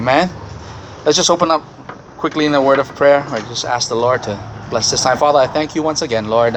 Amen. Let's just open up quickly in a word of prayer. I just ask the Lord to bless this time. Father, I thank you once again, Lord.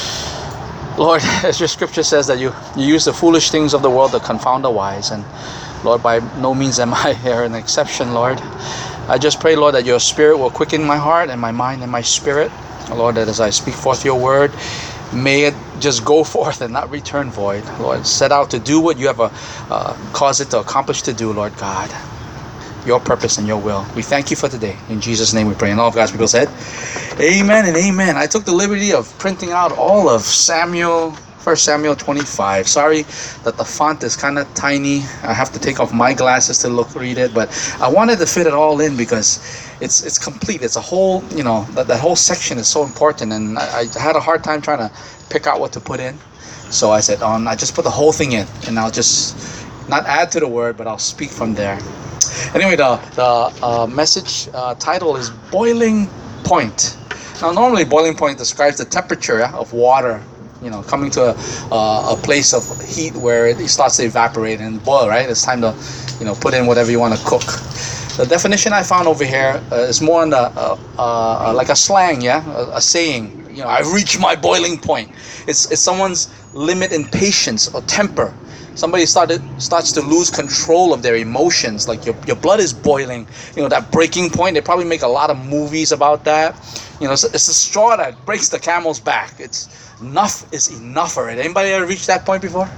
Lord, as your scripture says that you use the foolish things of the world to confound the wise. And Lord, by no means am I here an exception, Lord. I just pray, Lord, that your spirit will quicken my heart and my mind and my spirit. Lord, that as I speak forth your word, may it just go forth and not return void. Lord, set out to do what you have caused it to accomplish to do, Lord God. Your purpose and your will. We thank you for today. In Jesus' name we pray. And all of God's people said, amen and amen. I took the liberty of printing out all of 1 Samuel 25. Sorry that the font is kind of tiny. I have to take off my glasses to read it, but I wanted to fit it all in because it's complete. It's a whole, that whole section is so important, and I had a hard time trying to pick out what to put in. So I said, I just put the whole thing in, and I'll just not add to the word, but I'll speak from there. Anyway, the message title is Boiling Point. Now, normally boiling point describes the temperature of water, coming to a place of heat where it starts to evaporate and boil, right? It's time to, put in whatever you want to cook. The definition I found over here is more on the like a slang, a saying. I've reached my boiling point. It's someone's limit in patience or temper. Somebody starts to lose control of their emotions, like your blood is boiling. That breaking point. They probably make a lot of movies about that. It's the straw that breaks the camel's back. It's enough is enough already. Anybody ever reached that point before?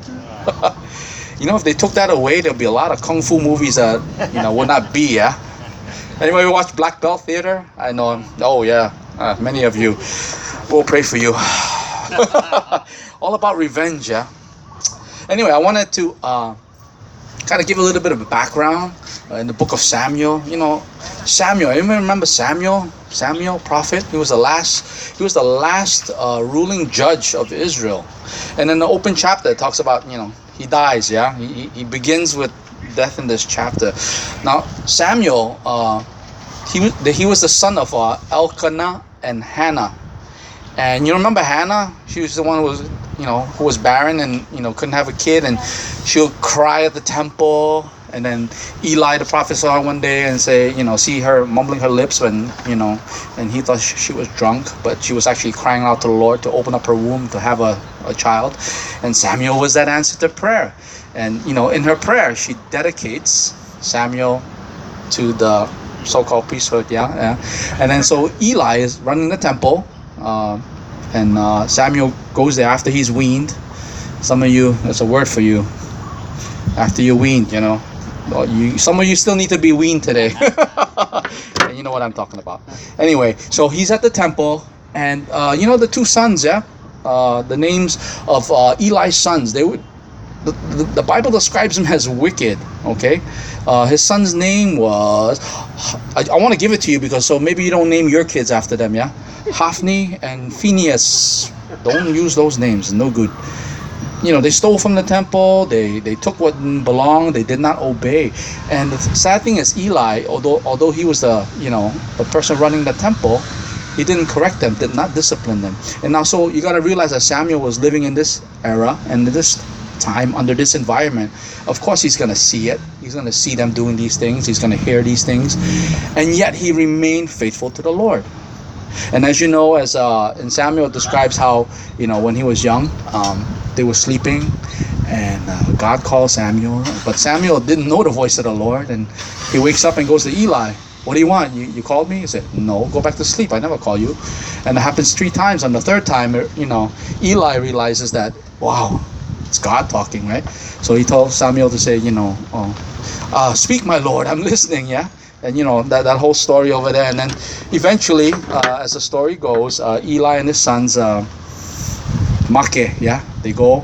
If they took that away, there'll be a lot of kung fu movies that would not be. Yeah. Anybody watch Black Belt Theater? I know. Oh yeah, many of you. We'll pray for you. All about revenge. Yeah. Anyway, I wanted to kind of give a little bit of a background in the book of Samuel. Samuel. Anyone remember Samuel? Samuel, prophet. He was the last ruling judge of Israel. And in the open chapter, it talks about he dies. Yeah, he begins with death in this chapter. Now Samuel, he was the son of Elkanah and Hannah. And you remember Hannah? She was the one who was barren and couldn't have a kid, and she'll cry at the temple. And then Eli the prophet saw her one day and say, see her mumbling her lips when and he thought she was drunk, but she was actually crying out to the Lord to open up her womb to have a child. And Samuel was that answer to prayer. And in her prayer she dedicates Samuel to the so-called priesthood. Yeah. And then so Eli is running the temple. And Samuel goes there after he's weaned. Some of you, that's a word for you. After you're weaned, some of you still need to be weaned today. And you know what I'm talking about. Anyway, so he's at the temple, and the two sons, the names of Eli's sons. The Bible describes him as wicked. Okay, his son's name was. I want to give it to you because so maybe you don't name your kids after them. Yeah. Hophni and Phinehas. Don't use those names. No good. They stole from the temple. They took what belonged. They did not obey. And the sad thing is Eli, although he was the person running the temple, he didn't correct them, did not discipline them. And now so you got to realize that Samuel was living in this era and this time under this environment. Of course he's going to see it. He's going to see them doing these things. He's going to hear these things. And yet he remained faithful to the Lord. And as you know, as in Samuel describes how when he was young, they were sleeping, and God called Samuel, but Samuel didn't know the voice of the Lord, and he wakes up and goes to Eli. What do you want? You called me? He said, no, go back to sleep. I never call you. And it happens 3 times. On the 3rd time, Eli realizes that, wow, it's God talking, right? So he told Samuel to say, speak, my Lord, I'm listening. Yeah. And that whole story over there. And then eventually, as the story goes, Eli and his sons, Makeh, they go.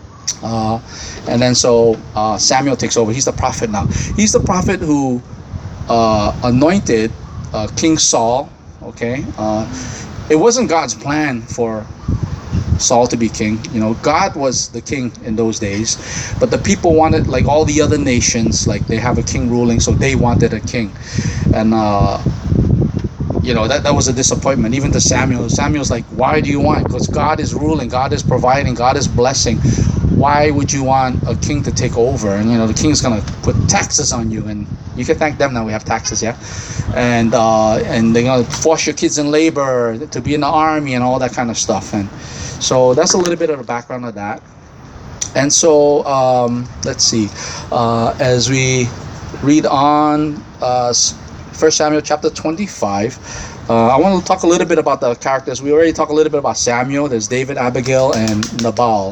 And then so Samuel takes over. He's the prophet now. He's the prophet who anointed King Saul. Okay. It wasn't God's plan for Saul to be king. God was the king in those days, but the people wanted, like all the other nations, like they have a king ruling, so they wanted a king. And that was a disappointment even to Samuel. Samuel's like, why do you want? Because God is ruling, God is providing, God is blessing. Why would you want a king to take over? And the king's gonna put taxes on you, and You can thank them now. We have taxes, yeah, and they're gonna force your kids in labor to be in the army and all that kind of stuff. And so that's a little bit of the background of that. And so let's see, as we read on, 1 Samuel chapter 25. I want to talk a little bit about the characters. We already talked a little bit about Samuel. There's David, Abigail, and Nabal.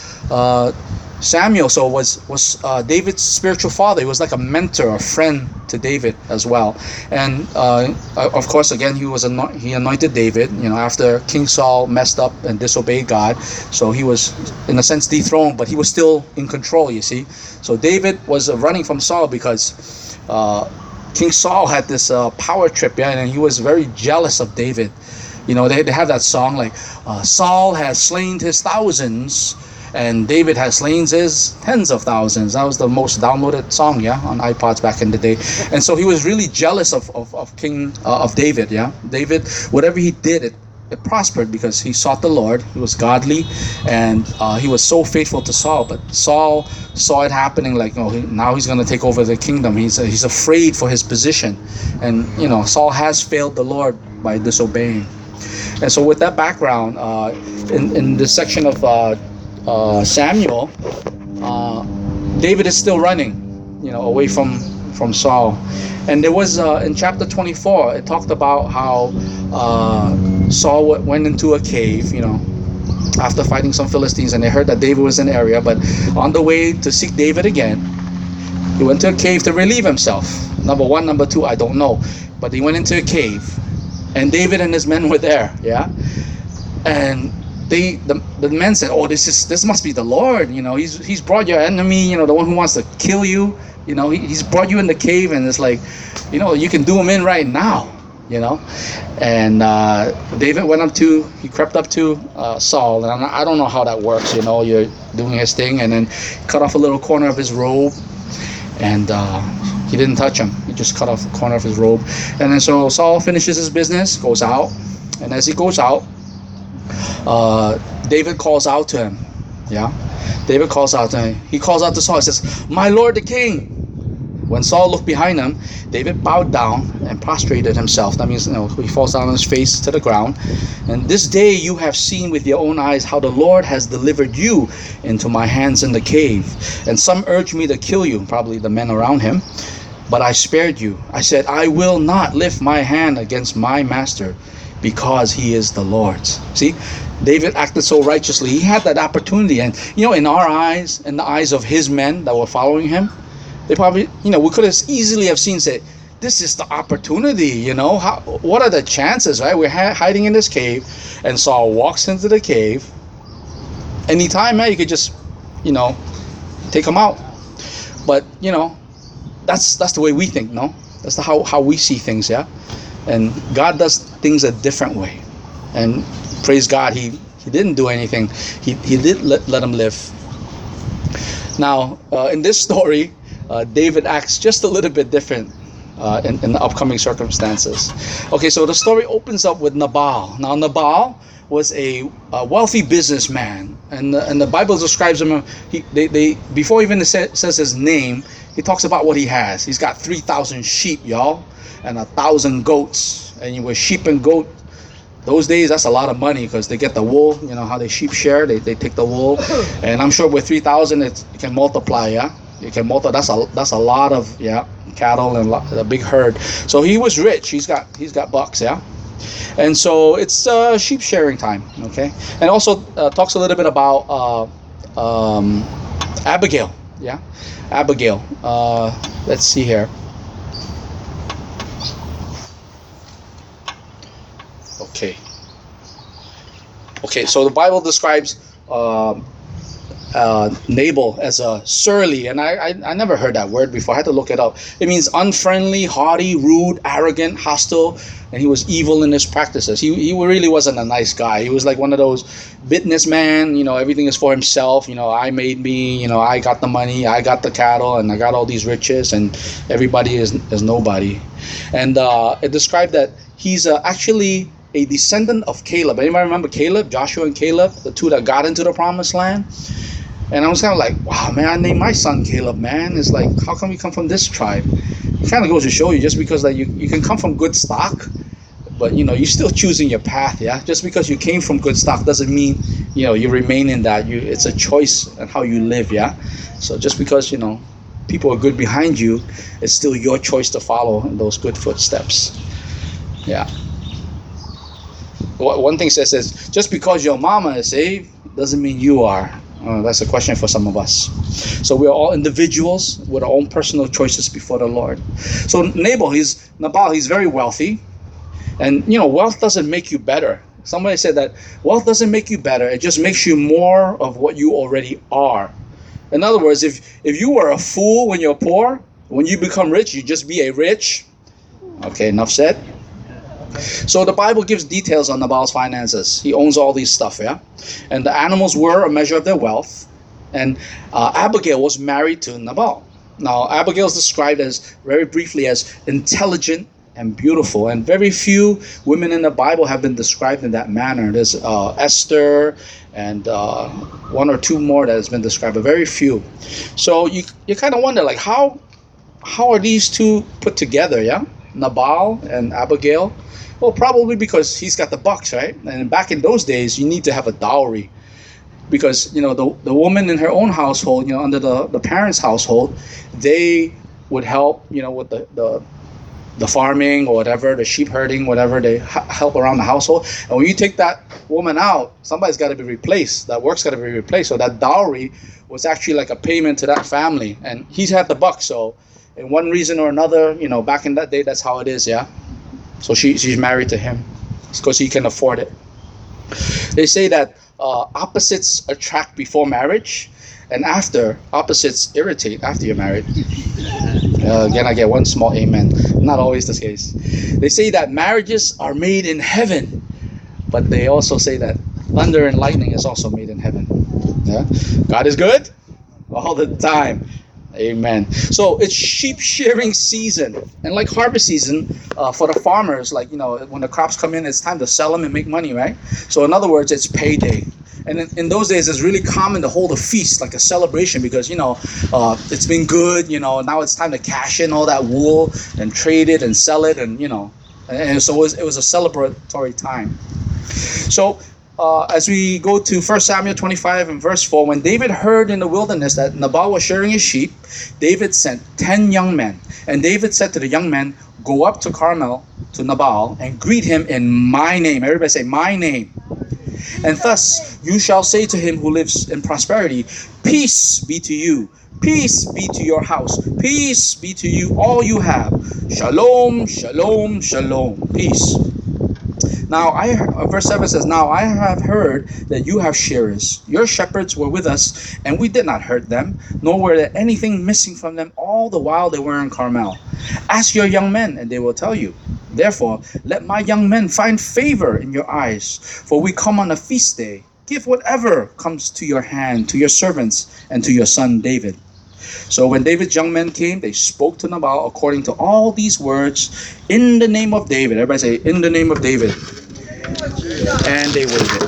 Samuel was David's spiritual father. He was like a mentor, a friend to David as well. And of course, again, he anointed David. After King Saul messed up and disobeyed God, so he was in a sense dethroned, but he was still in control. You see, so David was running from Saul because King Saul had this power trip, and he was very jealous of David. They have that song like Saul has slain his thousands and David has slain his tens of thousands. That was the most downloaded song, on iPods back in the day. And so he was really jealous of David, David, whatever he did, it prospered because he sought the Lord. He was godly, and he was so faithful to Saul. But Saul saw it happening, like, now he's going to take over the kingdom. He's afraid for his position, and Saul has failed the Lord by disobeying. And so, with that background, in this section of Samuel, David is still running, away from Saul. And there was in chapter 24, it talked about how Saul went into a cave, after fighting some Philistines, and they heard that David was in the area. But on the way to seek David again, he went to a cave to relieve himself. Number one, number two, I don't know, but he went into a cave, and David and his men were there, and the men said, "Oh, this must be the Lord. He's brought your enemy, the one who wants to kill you. He's brought you in the cave, and it's like, you can do him in right now." And David he crept up to Saul, and I don't know how that works. You're doing his thing, and then cut off a little corner of his robe, and he didn't touch him. He just cut off the corner of his robe, and then so Saul finishes his business, goes out, and as he goes out, David calls out to him. David calls out to him. He calls out to Saul. He says, "My lord the king." When Saul looked behind him, David bowed down and prostrated himself. That means, he falls down on his face to the ground. "And this day you have seen with your own eyes how the Lord has delivered you into my hands in the cave. And some urged me to kill you," probably the men around him, "but I spared you. I said, I will not lift my hand against my master, because he is the Lord's." See, David acted so righteously. He had that opportunity. And, in our eyes, in the eyes of his men that were following him, they probably, we could have easily have seen, say, this is the opportunity, what are the chances, right? We're hiding in this cave, and Saul walks into the cave. Anytime, you could just, take him out. But, that's the way we think, no? That's how we see things, And God does things a different way. And praise God, he didn't do anything. He did let him live. Now, in this story, David acts just a little bit different in the upcoming circumstances. Okay, so the story opens up with Nabal. Now, Nabal was a wealthy businessman, and the Bible describes him. Before even it says his name, he talks about what he has. He's got 3,000 sheep, y'all, and 1,000 goats. And with sheep and goat, those days, that's a lot of money, because they get the wool. How they sheep share, they take the wool. And I'm sure with 3,000, it can multiply, It can multiply. That's a lot of cattle and a big herd. So he was rich. He's got bucks, And so it's sheep sharing time, okay. And also talks a little bit about Abigail, Abigail. Let's see here. Okay, so the Bible describes Nabal as a surly, and I never heard that word before. I had to look it up. It means unfriendly, haughty, rude, arrogant, hostile, and he was evil in his practices. He really wasn't a nice guy. He was like one of those businessmen, everything is for himself. I made me, I got the money, I got the cattle, and I got all these riches, and everybody is nobody. And it described that he's actually a descendant of Caleb. Anybody remember Caleb, Joshua and Caleb, the two that got into the promised land? And I was kind of like, wow, man, I named my son Caleb, man. It's like, how come you come from this tribe? It kind of goes to show you, just because like you can come from good stock, but you're still choosing your path. Yeah, just because you came from good stock doesn't mean you remain in that. It's a choice and how you live. Yeah, so just because people are good behind you, it's still your choice to follow in those good footsteps. Yeah. One thing says just because your mama is saved doesn't mean you are. That's a question for some of us. So we are all individuals with our own personal choices before the Lord. So Nabal, he's very wealthy. And wealth doesn't make you better. Somebody said that wealth doesn't make you better. It just makes you more of what you already are. In other words, if you were a fool when you're poor, when you become rich, you just be a rich. Okay, enough said. So the Bible gives details on Nabal's finances. He owns all these stuff, yeah? And the animals were a measure of their wealth. And Abigail was married to Nabal. Now, Abigail is described as, very briefly, as intelligent and beautiful. And very few women in the Bible have been described in that manner. There's Esther and one or two more that has been described, but very few. So you kind of wonder, like, how are these two put together, yeah? Nabal and Abigail? Well, probably because he's got the bucks, right? And back in those days, you need to have a dowry. Because, the woman in her own household, under the parents' household, they would help, with the farming or whatever, the sheep herding, whatever, they help around the household. And when you take that woman out, somebody's got to be replaced. That work's got to be replaced. So that dowry was actually like a payment to that family. And he's had the bucks, so in one reason or another, back in that day, that's how it is, yeah? So she's married to him because he can afford it. They say that opposites attract before marriage, and after, opposites irritate after you're married. Again, I get one small amen. Not always the case. They say that marriages are made in heaven, but they also say that thunder and lightning is also made in heaven. Yeah? God is good all the time. Amen. So it's sheep shearing season, and like harvest season for the farmers, like when the crops come in, it's time to sell them and make money, right? So in other words, it's payday. And in those days, it's really common to hold a feast, like a celebration, because it's been good. Now it's time to cash in all that wool and trade it and sell it, and and so it was a celebratory time. So as we go to 1 Samuel 25 and verse 4, when David heard in the wilderness that Nabal was shearing his sheep, David sent 10 young men. And David said to the young men, "Go up to Carmel to Nabal and greet him in my name." Everybody say, "My name." "And thus you shall say to him who lives in prosperity, peace be to you. Peace be to your house. Peace be to you, all you have. Shalom, shalom, shalom. Peace." Now, verse 7 says, "Now I have heard that you have shearers. Your shepherds were with us, and we did not hurt them, nor were there anything missing from them all the while they were in Carmel. Ask your young men, and they will tell you. Therefore, let my young men find favor in your eyes, for we come on a feast day. Give whatever comes to your hand, to your servants, and to your son David." So when David's young men came, they spoke to Nabal according to all these words in the name of David. Everybody say, "In the name of David." And they waited.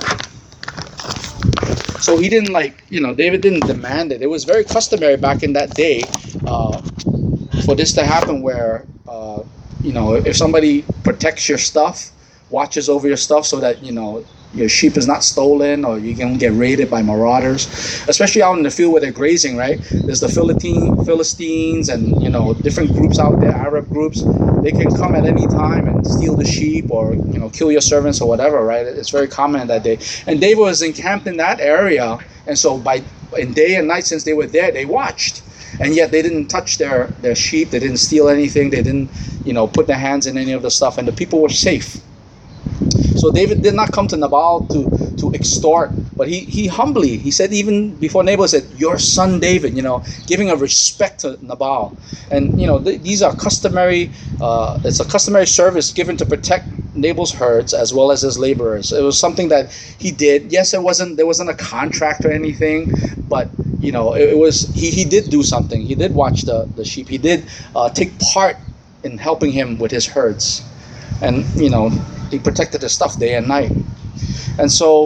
So he didn't David didn't demand it. It was very customary back in that day for this to happen, where if somebody protects your stuff, watches over your stuff so that your sheep is not stolen or you can get raided by marauders, especially out in the field where they're grazing, right? There's the Philistines and different groups out there, Arab groups. They can come at any time and steal the sheep or kill your servants or whatever, right? It's very common in that day. And David was encamped in that area, and so in day and night, since they were there, they watched. And yet they didn't touch their sheep. They didn't steal anything. They didn't put their hands in any of the stuff, and the people were safe. So David did not come to Nabal to extort, but he humbly, he said, even before Nabal, said, "Your son David," giving a respect to Nabal. And these are customary, it's a customary service given to protect Nabal's herds as well as his laborers. It was something that he did. Yes, there wasn't a contract or anything, but it was, he did do something. He did watch the sheep. He did take part in helping him with his herds. And he protected his stuff day and night. And so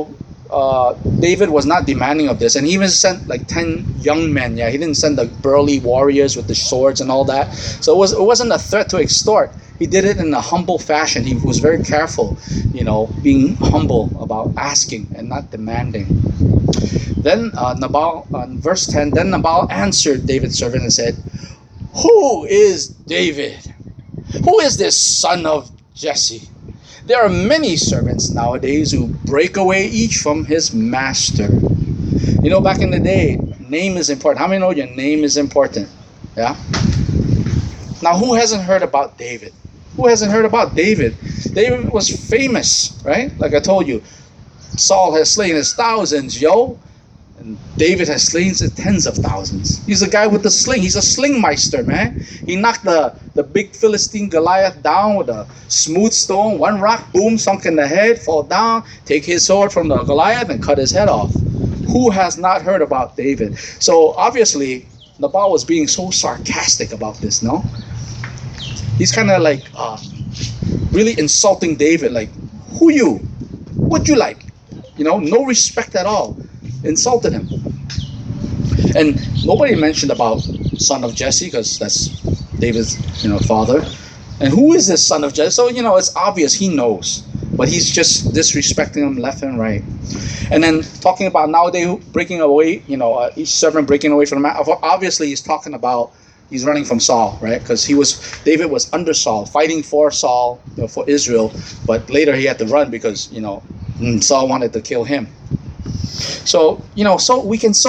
David was not demanding of this, and he even sent like 10 young men. Yeah, he didn't send the burly warriors with the swords and all that. So it wasn't a threat to extort. He did it in a humble fashion. He was very careful, being humble about asking and not demanding. Then Nabal, verse 10, then Nabal answered David's servant and said, "Who is David? Who is this son of Jesse? There are many servants nowadays who break away each from his master." Back in the day, name is important. How many know your name is important? Yeah? Now, who hasn't heard about David? Who hasn't heard about David? David was famous, right? Like I told you, Saul has slain his thousands, and David has slain his tens of thousands. He's the guy with the sling. He's a slingmeister, man. He knocked the big Philistine Goliath down with a smooth stone. One rock, boom, sunk in the head, fall down, take his sword from the Goliath and cut his head off. Who has not heard about David? So obviously, Nabal was being so sarcastic about this, no? He's kind of like really insulting David, like, who you? What you like? No respect at all. Insulted him. And nobody mentioned about son of Jesse, because that's David's father. And who is this son of Jesse? So it's obvious he knows, but he's just disrespecting him left and right. And then talking about nowadays breaking away, each servant breaking away from the man. Obviously he's talking about he's running from Saul, right? Because David was under Saul, fighting for Saul, for Israel, but later he had to run because Saul wanted to kill him. So so we can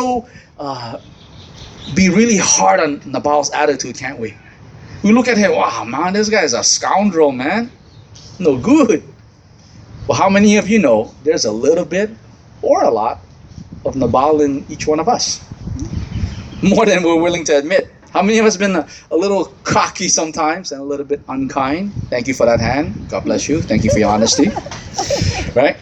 be really hard on Nabal's attitude, can't we? We look at him, wow, man, this guy's a scoundrel, man. No good. Well, how many of you know there's a little bit or a lot of Nabal in each one of us? More than we're willing to admit. How many of us been a little cocky sometimes and a little bit unkind? Thank you for that hand. God bless you. Thank you for your honesty. Right?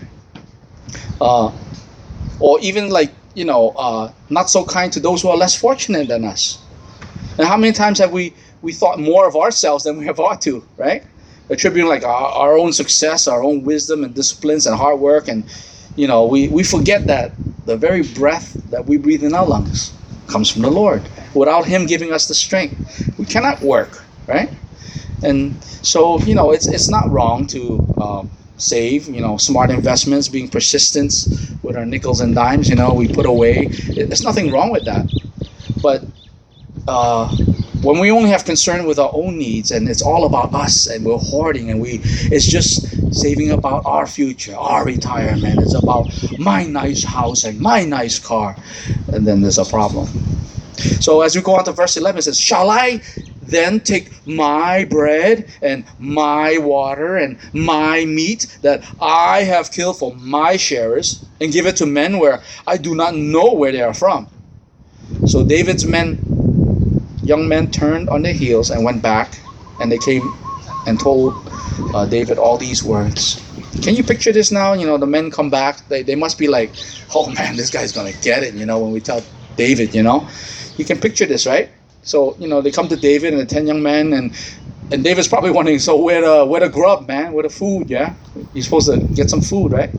Or even like, not so kind to those who are less fortunate than us. And how many times have we thought more of ourselves than we have ought to, right? Attributing like our own success, our own wisdom and disciplines and hard work. And, we forget that the very breath that we breathe in our lungs comes from the Lord. Without Him giving us the strength, we cannot work, right? And so, it's not wrong to save, smart investments, being persistent with our nickels and dimes, we put away. There's nothing wrong with that. But when we only have concern with our own needs and it's all about us and we're hoarding and it's just saving about our future, our retirement, it's about my nice house and my nice car, and then there's a problem. So as we go on to verse 11, it says, "Shall I then take my bread and my water and my meat that I have killed for my sharers and give it to men where I do not know where they are from?" So David's young men turned on their heels and went back, and they came and told David all these words. Can you picture this now? The men come back. They must be like, oh man, this guy's going to get it, when we tell David, You can picture this, right? So, they come to David and the 10 young men, and David's probably wondering, so where the grub, man? Where the food, yeah? He's supposed to get some food, right?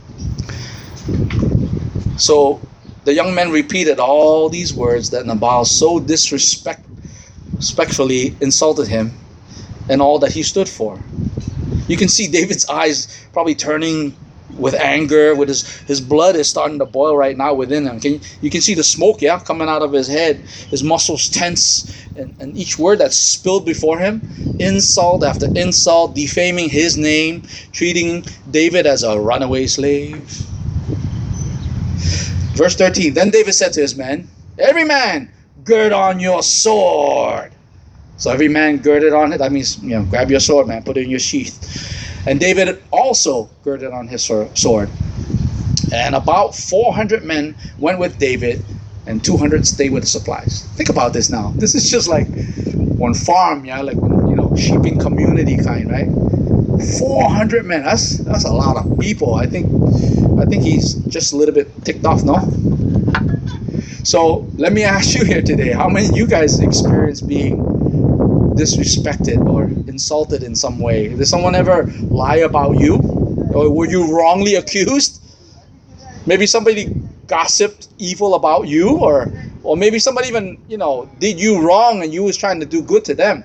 So the young men repeated all these words that Nabal so disrespectfully insulted him and all that he stood for. You can see David's eyes probably turning with anger, with his blood is starting to boil right now within him. You can see the smoke, coming out of his head, his muscles tense, and each word that's spilled before him, insult after insult, defaming his name, treating David as a runaway slave. Verse 13, then David said to his men, "Every man gird on your sword." So every man girded on it. That means, grab your sword, man, put it in your sheath. And David also girded on his sword. And about 400 men went with David, and 200 stayed with the supplies. Think about this now. This is just like one farm, like sheeping community kind, right? 400 men. That's a lot of people. I think he's just a little bit ticked off, no? So let me ask you here today, how many of you guys experience being disrespected or insulted in some way? Did someone ever lie about you? Or were you wrongly accused? Maybe somebody gossiped evil about you, or maybe somebody even, did you wrong and you was trying to do good to them.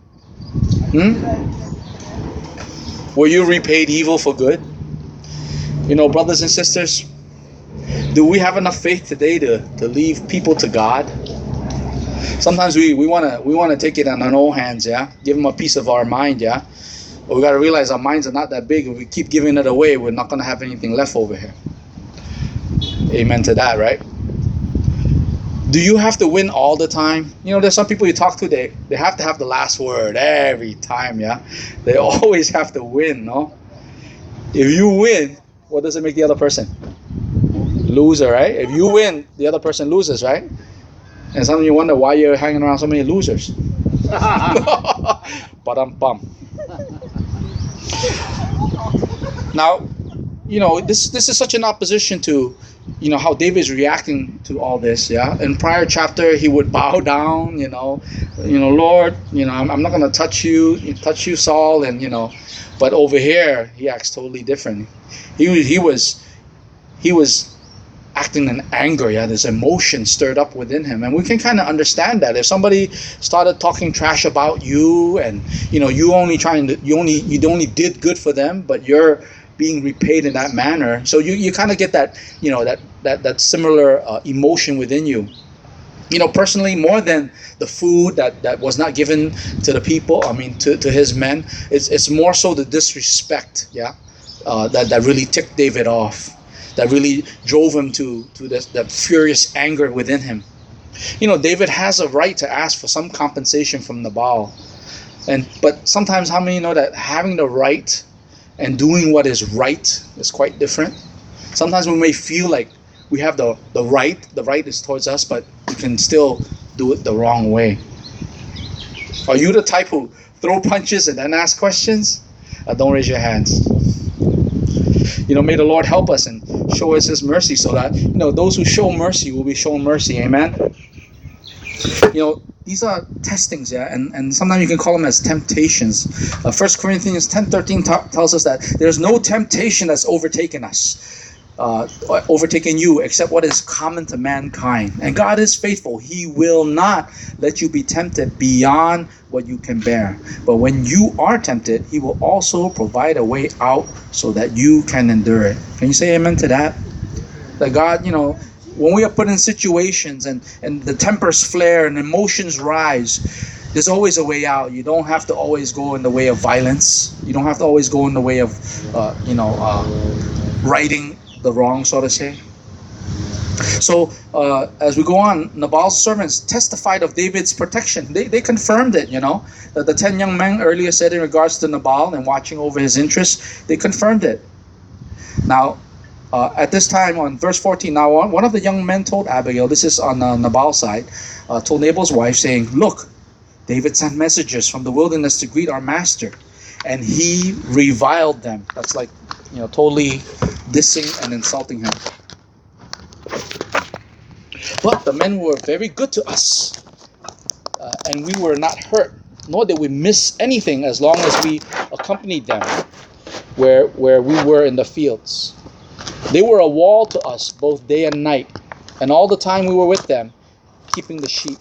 Were you repaid evil for good? Brothers and sisters, do we have enough faith today to leave people to God? Sometimes we want to take it in our own hands, yeah? Give them a piece of our mind, yeah? But we got to realize our minds are not that big. If we keep giving it away, we're not going to have anything left over here. Amen to that, right? Do you have to win all the time? There's some people you talk to, they have to have the last word every time, yeah? They always have to win, no? If you win, what does it make the other person? Loser, right? If you win, the other person loses, right? And some of you wonder why you're hanging around so many losers. Ba-dum-bum. Now, this is such an opposition to how David is reacting to all this, yeah? In prior chapter, he would bow down, Lord, I'm not going to touch you, Saul, and, but over here, he acts totally different. He was acting in anger, yeah? This emotion stirred up within him, and we can kind of understand that. If somebody started talking trash about you, and, you only did good for them, but you're being repaid in that manner, so you kind of get that that similar emotion within you. Personally, more than the food that was not given to the people, to his men, it's more so the disrespect, yeah, that really ticked David off, that really drove him to that furious anger within him. David has a right to ask for some compensation from Nabal, but sometimes, how many know that having the right and doing what is right is quite different? Sometimes we may feel like we have the right is towards us, but we can still do it the wrong way. Are you the type who throw punches and then ask questions? Don't raise your hands. May the Lord help us and show us His mercy, so that those who show mercy will be shown mercy. Amen. These are testings, yeah, and sometimes you can call them as temptations. 1 Corinthians 10:13 tells us that there's no temptation that's overtaken us, overtaken you, except what is common to mankind. And God is faithful. He will not let you be tempted beyond what you can bear. But when you are tempted, He will also provide a way out so that you can endure it. Can you say amen to that? That God, when we are put in situations and the tempers flare and emotions rise, there's always a way out. You don't have to always go in the way of violence. You don't have to always go in the way of, righting the wrong, so to say. So as we go on, Nabal's servants testified of David's protection. They confirmed it, that the 10 young men earlier said in regards to Nabal and watching over his interests. They confirmed it. Now, at this time, on verse 14, now one of the young men told Abigail, this is on Nabal's side, told Nabal's wife, saying, "Look, David sent messengers from the wilderness to greet our master, and he reviled them." That's like, totally dissing and insulting him. "But the men were very good to us, and we were not hurt, nor did we miss anything as long as we accompanied them where we were in the fields. They were a wall to us both day and night, and all the time we were with them, keeping the sheep.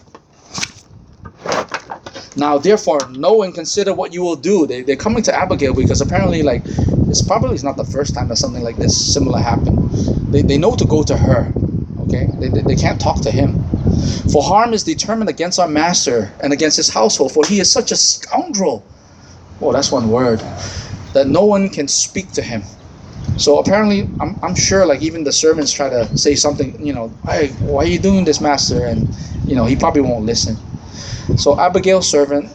Now, therefore, know and consider what you will do." They're coming to Abigail because apparently, it's probably not the first time that something like this similar happened. They know to go to her, okay? They can't talk to him. "For harm is determined against our master and against his household, for he is such a scoundrel." Oh, that's one word. "That no one can speak to him." So apparently, I'm sure, even the servants try to say something, "Hey, why are you doing this, master?" And, he probably won't listen. So Abigail's servant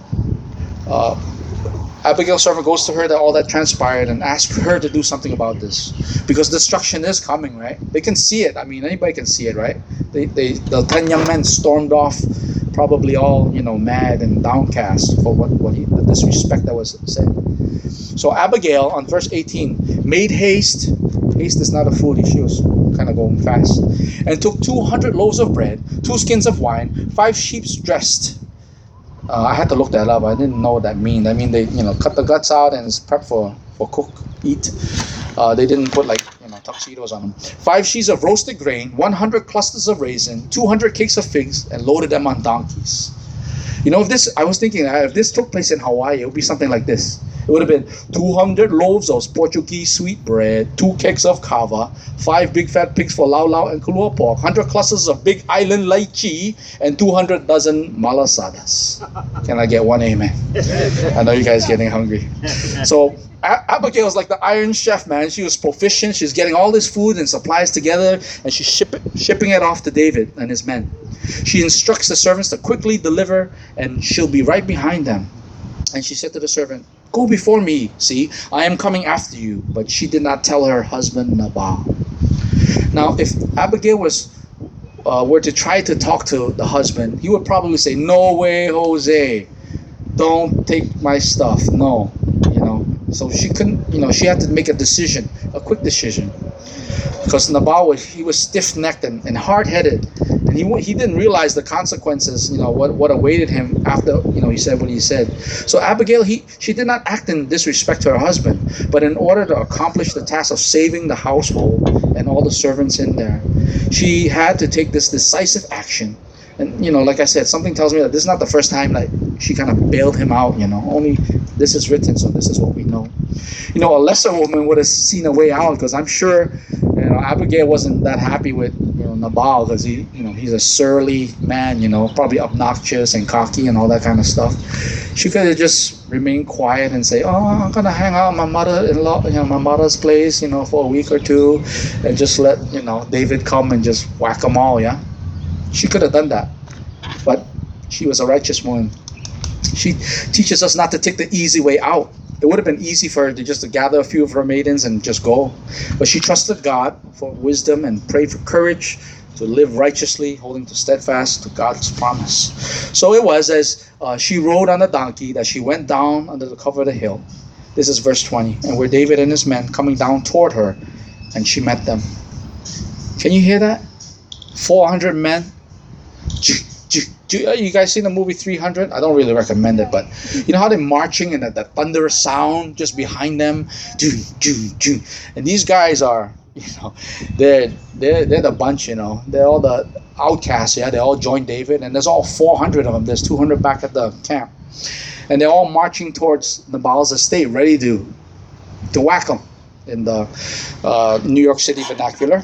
goes to her, that all that transpired, and asks her to do something about this, because destruction is coming, right? They can see it. Anybody can see it, right? The 10 young men stormed off, probably all mad and downcast for the disrespect that was said. So Abigail, on verse 18, made haste. Haste is not a food. She was kind of going fast. "And took 200 loaves of bread, 2 skins of wine, 5 sheep dressed." I had to look that up. I didn't know what that means. They cut the guts out and it's prepped for eat. They didn't put tuxedos on them. 5 sheaves of roasted grain, 100 clusters of raisin, 200 cakes of figs, and loaded them on donkeys. You know, I was thinking, if this took place in Hawaii, it would be something like this. It would have been 200 loaves of Portuguese sweet bread, 2 kegs of kava, 5 big fat pigs for lau lau and kulua pork, 100 clusters of big island lychee, and 200 dozen malasadas. Can I get one amen? I know you guys getting hungry. So Abigail was like the Iron Chef, man. She was proficient. She's getting all this food and supplies together, and she's shipping it off to David and his men. She instructs the servants to quickly deliver, and she'll be right behind them. And she said to the servant, "Go before me, see, I am coming after you." But she did not tell her husband Nabal. Now, if Abigail were to try to talk to the husband, he would probably say, "No way, Jose. Don't take my stuff." No, So she couldn't, she had to make a decision, a quick decision. Because Nabal was stiff-necked and hard-headed, and he didn't realize the consequences, what awaited him after, he said what he said. So Abigail, she did not act in disrespect to her husband, but in order to accomplish the task of saving the household and all the servants in there, she had to take this decisive action. And, like I said, something tells me that this is not the first time that she kind of bailed him out, only this is written, so this is what we know. A lesser woman would have seen a way out, because I'm sure, Abigail wasn't that happy with, Nabal, because he's a surly man, probably obnoxious and cocky and all that kind of stuff. She could have just remained quiet and say, "Oh, I'm gonna hang out at my mother-in-law, my mother's place, for a week or two, and just let, David come and just whack them all, yeah." She could have done that, but she was a righteous woman. She teaches us not to take the easy way out. It would have been easy for her to gather a few of her maidens and just go. But she trusted God for wisdom and prayed for courage to live righteously, holding steadfast to God's promise. So it was as she rode on a donkey that she went down under the cover of the hill. This is verse 20. And were David and his men coming down toward her, and she met them. Can you hear that? 400 men. You guys seen the movie 300? I don't really recommend it, but you know how they're marching and that thunderous sound just behind them? And these guys are, they're the bunch, They're all the outcasts, yeah? They all joined David, and there's all 400 of them. There's 200 back at the camp. And they're all marching towards Nabal's estate, ready to whack him in the New York City vernacular.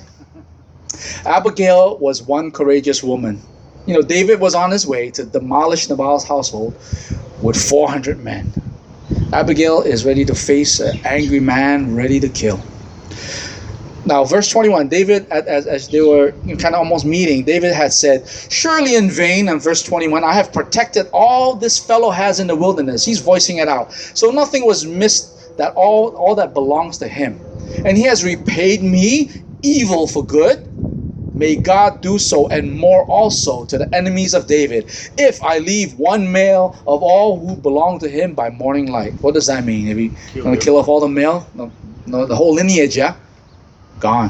Abigail was one courageous woman. David was on his way to demolish Nabal's household with 400 men. Abigail is ready to face an angry man, ready to kill. Now, verse 21, David, as they were kind of almost meeting, David had said, "Surely in vain," in verse 21, "I have protected all this fellow has in the wilderness." He's voicing it out. So nothing was missed, that all that belongs to him. "And he has repaid me evil for good. May God do so and more also to the enemies of David, if I leave one male of all who belong to him by morning light." What does that mean? If he's going to kill off all the male? No, the whole lineage, yeah? Gone.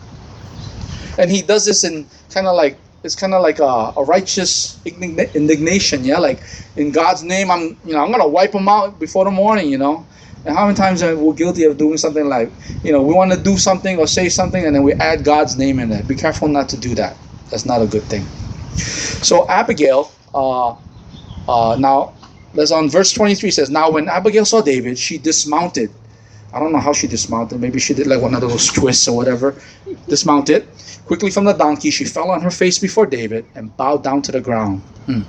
And he does this in it's kind of like a righteous indignation, yeah? Like, in God's name, I'm going to wipe them out before the morning, And how many times are we guilty of doing something like, we want to do something or say something, and then we add God's name in it? Be careful not to do that. That's not a good thing. So Abigail, now, that's on verse 23 says, "Now when Abigail saw David, she dismounted." I don't know how she dismounted. Maybe she did like one of those twists or whatever. Dismounted. Quickly from the donkey, she fell on her face before David and bowed down to the ground.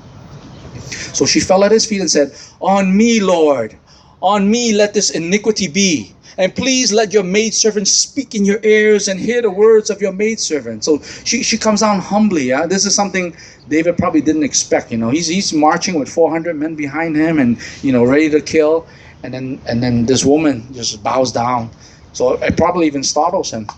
So she fell at his feet and said, "On me, Lord. On me let this iniquity be. And please let your maidservant speak in your ears and hear the words of your maidservant." So she comes down humbly. Yeah? This is something David probably didn't expect. He's marching with 400 men behind him and, ready to kill. And then this woman just bows down. So it probably even startles him.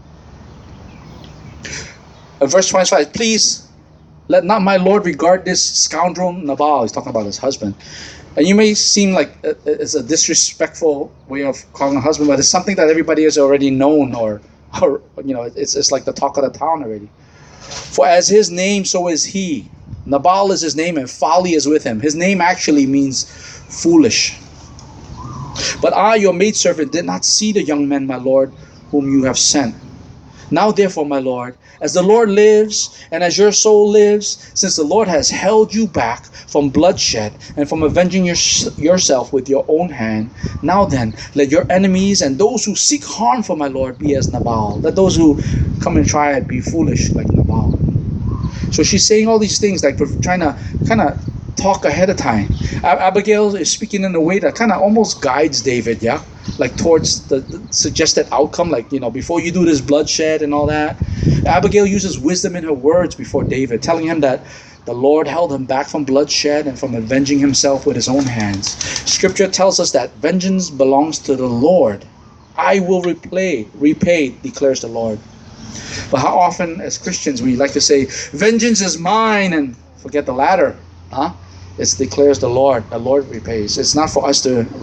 Verse 25, "Please let not my Lord regard this scoundrel Nabal." He's talking about his husband. And you may seem like it's a disrespectful way of calling a husband, but it's something that everybody has already known, or it's like the talk of the town already. "For as his name, so is he. Nabal is his name, and folly is with him." His name actually means foolish. "But I, your maidservant, did not see the young men, my lord, whom you have sent. Now therefore, my Lord, as the Lord lives and as your soul lives, since the Lord has held you back from bloodshed and from avenging yourself with your own hand, now then, let your enemies and those who seek harm for my Lord be as Nabal. Let those who come and try it be foolish like Nabal. So she's saying all these things like trying to kind of talk ahead of time. Abigail is speaking in a way that kind of almost guides David, yeah? Like towards the suggested outcome, like, before you do this bloodshed and all that. Abigail uses wisdom in her words before David, telling him that the Lord held him back from bloodshed and from avenging himself with his own hands. Scripture tells us that vengeance belongs to the Lord. I will repay, declares the Lord. But how often as Christians we like to say, vengeance is mine, and forget the latter. It declares the Lord. The Lord repays. It's not for us to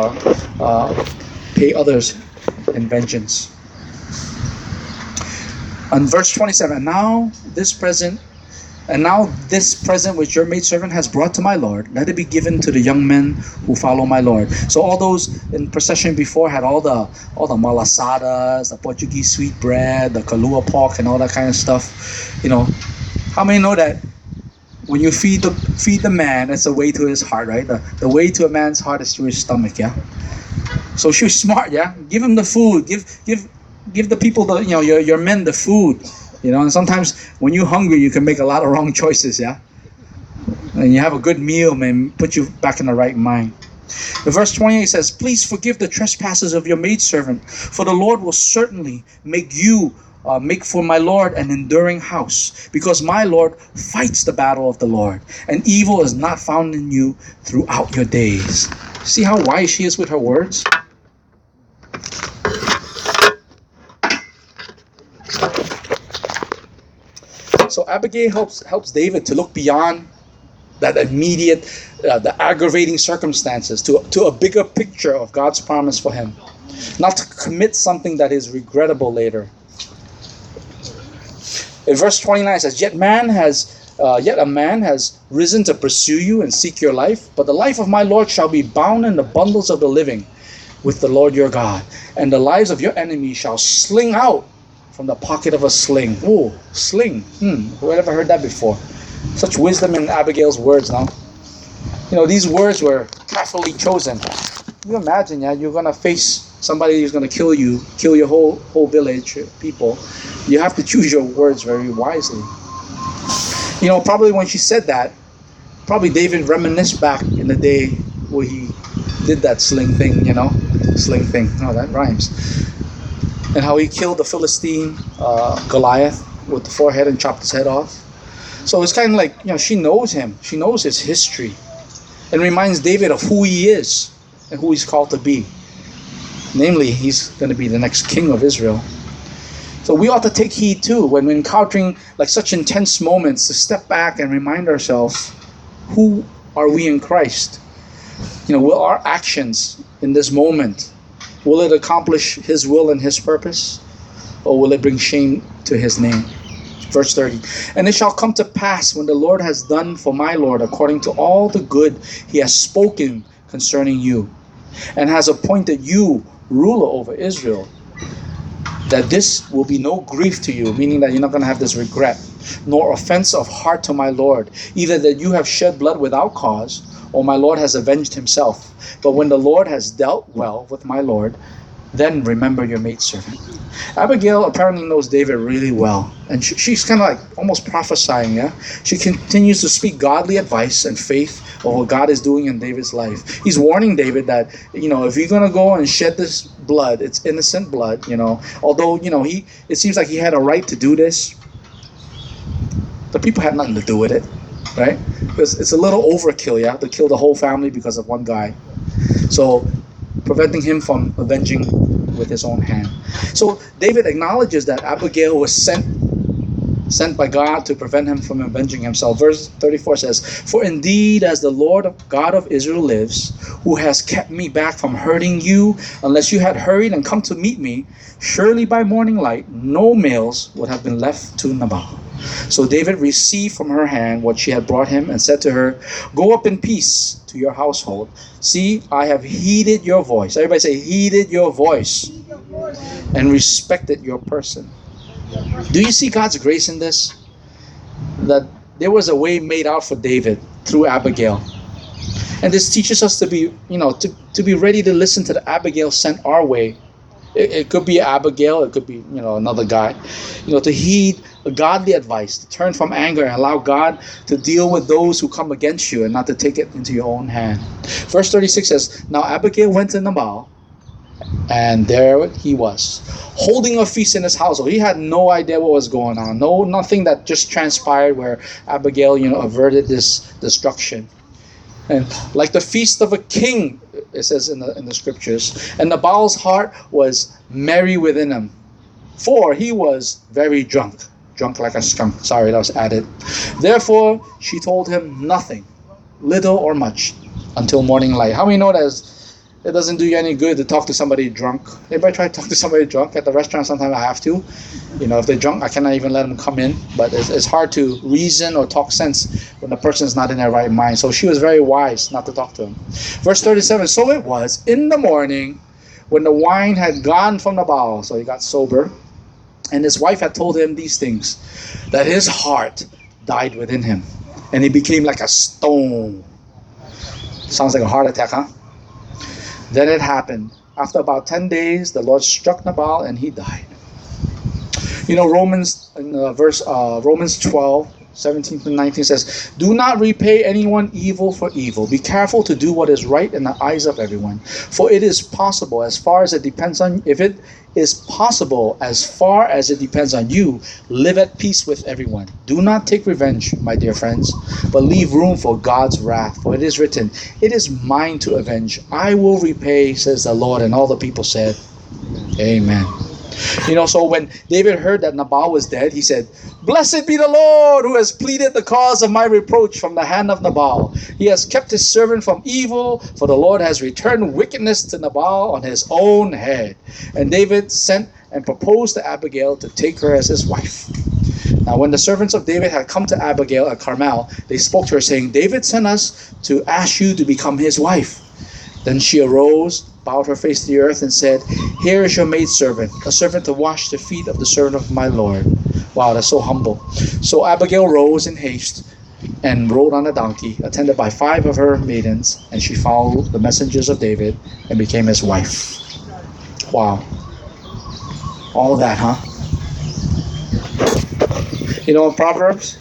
pay others in vengeance. And verse 27, and now this present which your maidservant has brought to my Lord, let it be given to the young men who follow my Lord. So all those in procession before had all the malasadas, the Portuguese sweetbread, the kalua pork, and all that kind of stuff. How many know that when you feed the man, it's a way to his heart, right? The way to a man's heart is through his stomach, yeah. So she was smart, yeah. Give him the food. Give the people your men the food. And sometimes when you're hungry, you can make a lot of wrong choices, yeah. And you have a good meal, man, put you back in the right mind. The verse 28 says, please forgive the trespasses of your maidservant, for the Lord will certainly make for my Lord an enduring house, because my Lord fights the battle of the Lord, and evil is not found in you throughout your days. See how wise she is with her words? So Abigail helps David to look beyond that immediate, the aggravating circumstances to a bigger picture of God's promise for him, not to commit something that is regrettable later. In verse 29 it says, Yet a man has risen to pursue you and seek your life, but the life of my Lord shall be bound in the bundles of the living with the Lord your God, and the lives of your enemies shall sling out from the pocket of a sling. Ooh, sling. Who had ever heard that before? Such wisdom in Abigail's words now. These words were carefully chosen. You imagine, you're going to face somebody who's going to kill your whole village, people. You have to choose your words very wisely. Probably when she said that, David reminisced back in the day where he did that sling thing, sling thing. Oh, that rhymes. And how he killed the Philistine Goliath with the forehead and chopped his head off. So it's kind of like, she knows him. She knows his history. And reminds David of who he is and who he's called to be. Namely, he's going to be the next king of Israel. So we ought to take heed too when we're encountering like such intense moments, to step back and remind ourselves, who are we in Christ? Will our actions in this moment, will it accomplish his will and his purpose? Or will it bring shame to his name? Verse 30, and it shall come to pass when the Lord has done for my Lord according to all the good he has spoken concerning you, and has appointed you ruler over Israel, that this will be no grief to you, meaning that you're not going to have this regret, nor offense of heart to my Lord, either that you have shed blood without cause, or my Lord has avenged himself. But when the Lord has dealt well with my Lord, then remember your maidservant. Abigail apparently knows David really well, and she's kind of like almost prophesying, yeah? She continues to speak godly advice and faith of what God is doing in David's life. He's warning David that, if you're going to go and shed this blood, it's innocent blood, although, it seems like he had a right to do this. The people had nothing to do with it, right? Because it's a little overkill, yeah, to kill the whole family because of one guy. So preventing him from avenging with his own hand. So David acknowledges that Abigail was sent by God to prevent him from avenging himself. Verse 34 says, For indeed, as the Lord God of Israel lives, who has kept me back from hurting you, unless you had hurried and come to meet me, surely by morning light no males would have been left to Nabal. So David received from her hand what she had brought him, and said to her, Go up in peace to your household. See, I have heeded your voice. Everybody say, heeded your voice. and respected your person. Do you see God's grace in this? That there was a way made out for David through Abigail. And this teaches us to be, to be ready to listen to the Abigail sent our way. It could be Abigail, it could be, another guy. To heed godly advice, to turn from anger and allow God to deal with those who come against you and not to take it into your own hand. Verse 36 says, Now Abigail went to Nabal, and there he was, holding a feast in his household. He had no idea what was going on. Nothing that just transpired where Abigail, averted this destruction. And like the feast of a king, it says in the scriptures, and Nabal's heart was merry within him, for he was very drunk like a skunk. Sorry, that was added. Therefore, she told him nothing, little or much, until morning light. How many know that it doesn't do you any good to talk to somebody drunk? Anybody try to talk to somebody drunk at the restaurant? Sometimes I have to. If they're drunk, I cannot even let them come in. But it's hard to reason or talk sense when the person's not in their right mind. So she was very wise not to talk to him. Verse 37, So it was in the morning when the wine had gone from Nabal, so he got sober, and his wife had told him these things, that his heart died within him, and he became like a stone. Sounds like a heart attack, huh? Then it happened. After about 10 days, the Lord struck Nabal and he died. Romans 12, 17 to 19 says, Do not repay anyone evil for evil. Be careful to do what is right in the eyes of everyone. For it is possible, as far as it depends on you, live at peace with everyone. Do not take revenge, my dear friends, but leave room for God's wrath. For it is written, It is mine to avenge. I will repay, says the Lord. And all the people said, Amen. So when David heard that Nabal was dead, he said, Blessed be the Lord who has pleaded the cause of my reproach from the hand of Nabal. He has kept his servant from evil, for the Lord has returned wickedness to Nabal on his own head. And David sent and proposed to Abigail to take her as his wife. Now when the servants of David had come to Abigail at Carmel, they spoke to her, saying, David sent us to ask you to become his wife. Then she arose, bowed her face to the earth, and said, Here is your maidservant, a servant to wash the feet of the servant of my Lord. Wow, that's so humble. So Abigail rose in haste and rode on a donkey, attended by 5 of her maidens, and she followed the messengers of David and became his wife. Wow. All of that, huh? In Proverbs,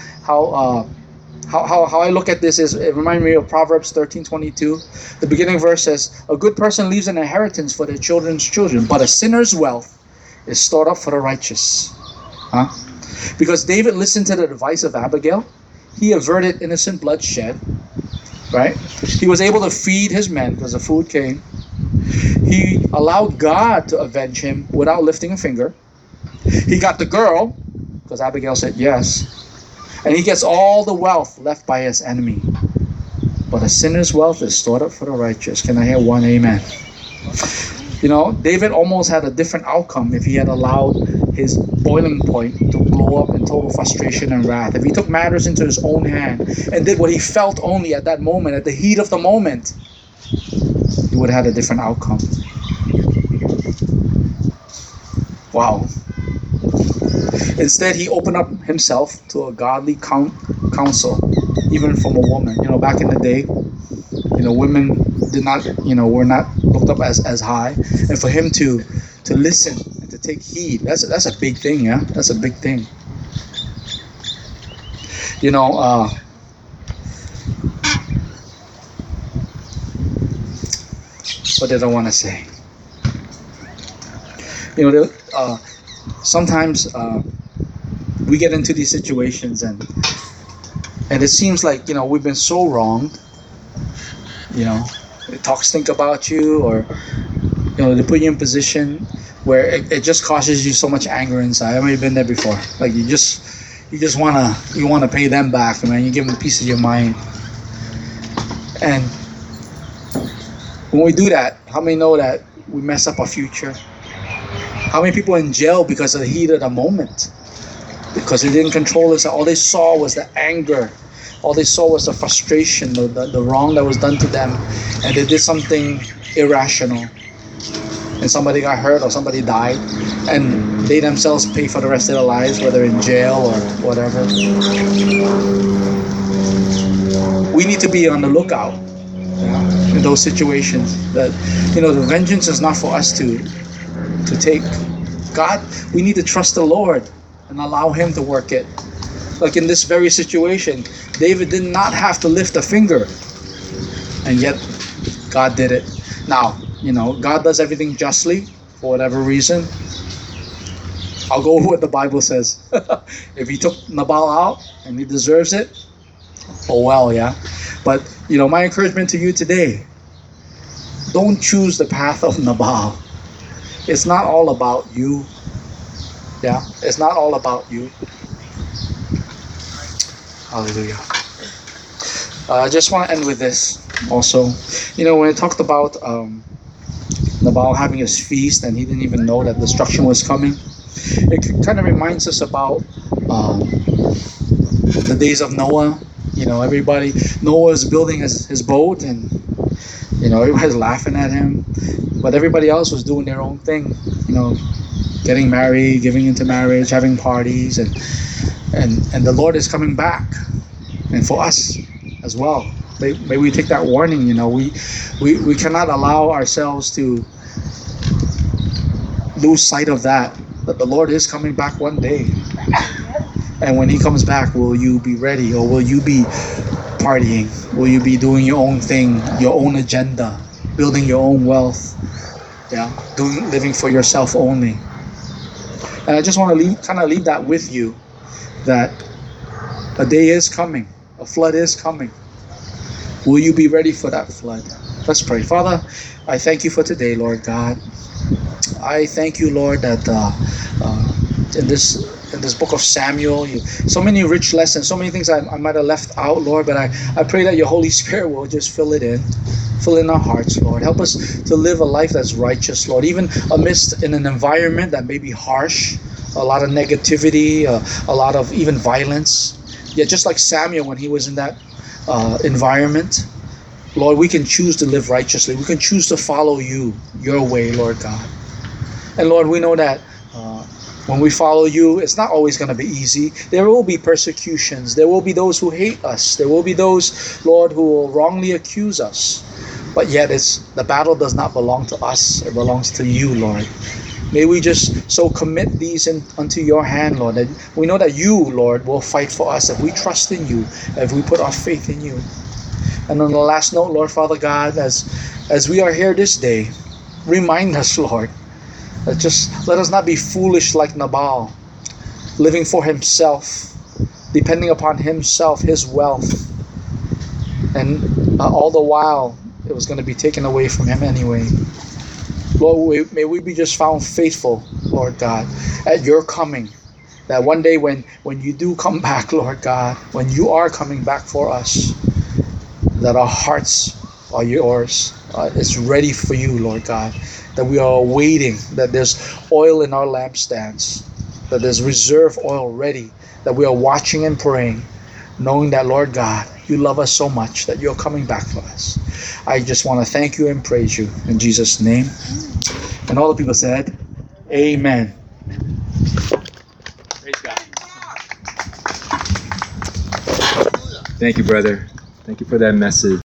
how I look at this is, it reminds me of Proverbs 13:22. The beginning verse says, A good person leaves an inheritance for their children's children, but a sinner's wealth is stored up for the righteous. Huh? Because David listened to the advice of Abigail, he averted innocent bloodshed, right? He was able to feed his men because the food came. He allowed God to avenge him without lifting a finger. He got the girl because Abigail said yes. And he gets all the wealth left by his enemy. But a sinner's wealth is stored up for the righteous. Can I hear one amen? David almost had a different outcome if he had allowed his boiling point to blow up in total frustration and wrath. If he took matters into his own hand and did what he felt only at that moment, at the heat of the moment, he would have had a different outcome. Wow. Instead, he opened up himself to a godly counsel, even from a woman. Back in the day, women did not, were not looked up as high. And for him to listen and to take heed, that's a big thing, yeah? That's a big thing. What did I want to say? Sometimes we get into these situations and it seems like we've been so wronged. They talk stink about you, or they put you in a position where it just causes you so much anger inside. I've been there before. Like you just wanna pay them back, man. You give them a piece of your mind. And when we do that, how many know that we mess up our future? How many people in jail because of the heat of the moment? Because they didn't control this. All they saw was the anger. All they saw was the frustration, the wrong that was done to them. And they did something irrational. and somebody got hurt or somebody died, and they themselves pay for the rest of their lives, whether in jail or whatever. We need to be on the lookout, in those situations. That, the vengeance is not for us to take. God, we need to trust the Lord and allow Him to work it. Like in this very situation, David did not have to lift a finger, and yet God did it. Now, God does everything justly for whatever reason. I'll go with what the Bible says. If He took Nabal out and he deserves it, oh well, yeah. But, my encouragement to you today, don't choose the path of Nabal. It's not all about you. Yeah, it's not all about you. Hallelujah. I just want to end with this also. When I talked about Nabal having his feast and he didn't even know that destruction was coming, it kind of reminds us about the days of Noah. Noah was building his boat, and everybody's laughing at him, but everybody else was doing their own thing, getting married, giving into marriage, having parties, and the Lord is coming back, and for us as well. May we take that warning. We cannot allow ourselves to lose sight of that the Lord is coming back one day. And when He comes back, will you be ready, or will you be partying? Will you be doing your own thing, your own agenda, building your own wealth? Yeah, living for yourself only. And I just want to leave that with you, that a day is coming, a flood is coming. Will you be ready for that flood? Let's pray. Father, I thank you for today, Lord God. I thank you, Lord, that in this book of Samuel, so many rich lessons, so many things I might have left out, Lord, but I pray that your Holy Spirit will just fill in our hearts, Lord. Help us to live a life that's righteous, Lord, even amidst in an environment that may be harsh, a lot of negativity, a lot of even violence. Yet just like Samuel when he was in that environment, Lord, we can choose to live righteously. We can choose to follow you, your way, Lord God. And Lord, we know that when we follow you, it's not always going to be easy. There will be persecutions. There will be those who hate us. There will be those, Lord, who will wrongly accuse us. But yet the battle does not belong to us. It belongs to you, Lord. May we just so commit these unto your hand, Lord, that we know that you, Lord, will fight for us if we trust in you, if we put our faith in you. And on the last note, Lord, Father God, as we are here this day, remind us, Lord, that just let us not be foolish like Nabal, living for himself, depending upon himself, his wealth, and all the while it was going to be taken away from him anyway. Lord, may we be just found faithful, Lord God, at your coming. That one day when you do come back, Lord God, when you are coming back for us, that our hearts are yours. It's ready for you, Lord God. That we are waiting, that there's oil in our lampstands, that there's reserve oil ready, that we are watching and praying, knowing that, Lord God, you love us so much that you're coming back for us. I just want to thank you and praise you in Jesus' name. And all the people said, Amen. Praise God. Thank you, brother. Thank you for that message.